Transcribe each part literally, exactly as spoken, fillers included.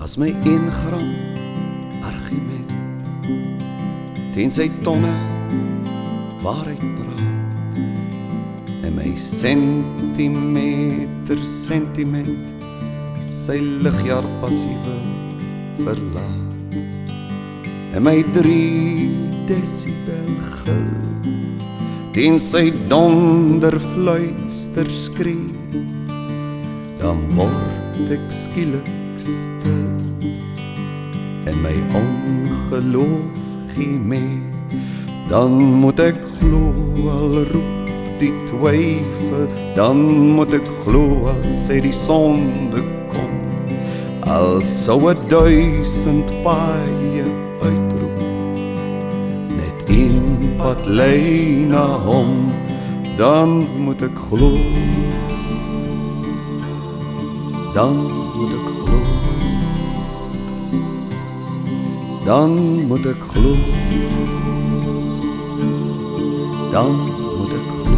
as my een gram argument teen sy tonne waarheid praat en my sentimeter sentiment sy ligjaar passieve verlaat en my drie decibel gil teen sy donder fluister skree, dan word ek skielik stil en my ongeloof gee mee, dan moet ek glo al roep die twyfel, dan moet ek glo al sê die sonde kom, al sou 'n duisend paaie uitroep, net een pad lei na hom, dan moet ek glo, dan moet ek glo, dan moet ek glo, dan moet ek glo.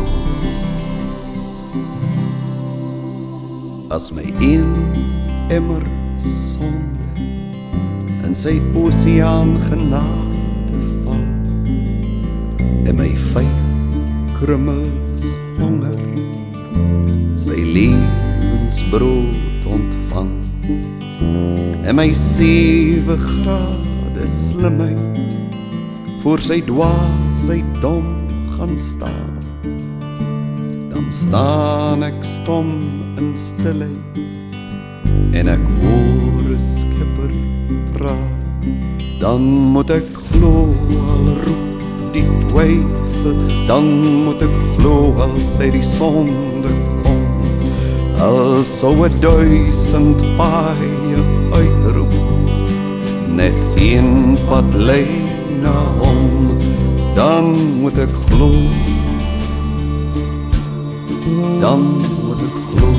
As my een emmer sonde in sy oseaan genade val en my vyf krummels honger sy lewensbrood ontvang en my sewe grade slimheid voor sy dwaasheid dom gaan staan, dan staan ek stom in stilheid en ek hoor 'n skipper praat, dan moet ek glo al roep die twyfel, dan moet ek glo al sê die sonde kom, al sou 'n duisend paaie uitroep, net een pad lei na hom, dan moet ek glo, dan moet ek glo,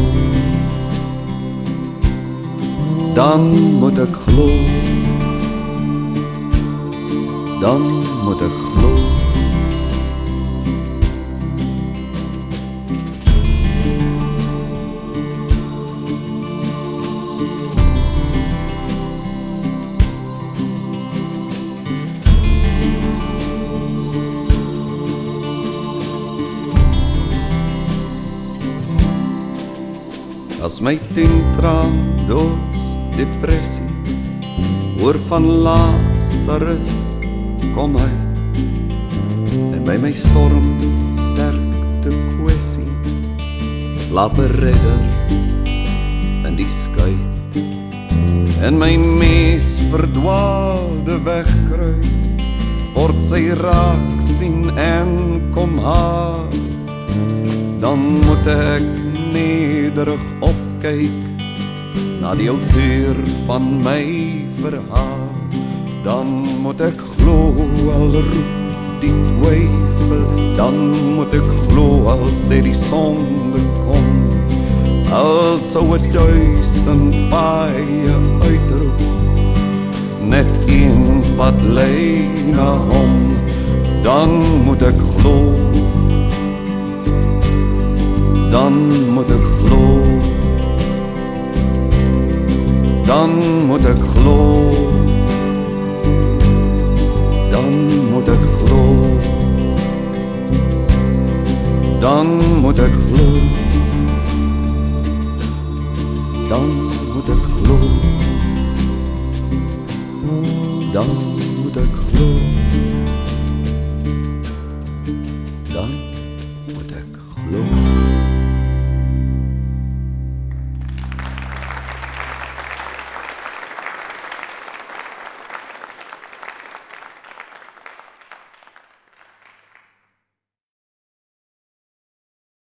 dan moet ek glo, dan moet ek glo. As my tentraan doods depressie oor van Lazarus kom uit en by my storm sterkte kwessie slaap 'n redder in die skuit en my mees verdwaalde wegkruip word sy raak sien en kom haal, dan moet ek nederig opkyk na die outeur van my verhaal, dan moet ek glo al roep die twyfel, dan moet ek glo al sê die sonde kom, al sou 'n duisend paaie uitroep, net een pad lei na hom, dan moet ek glo, dan moet ek glo, dan moet ek glo, dan moet ek glo, dan moet ek glo, dan moet ek glo, dan moet ek glo.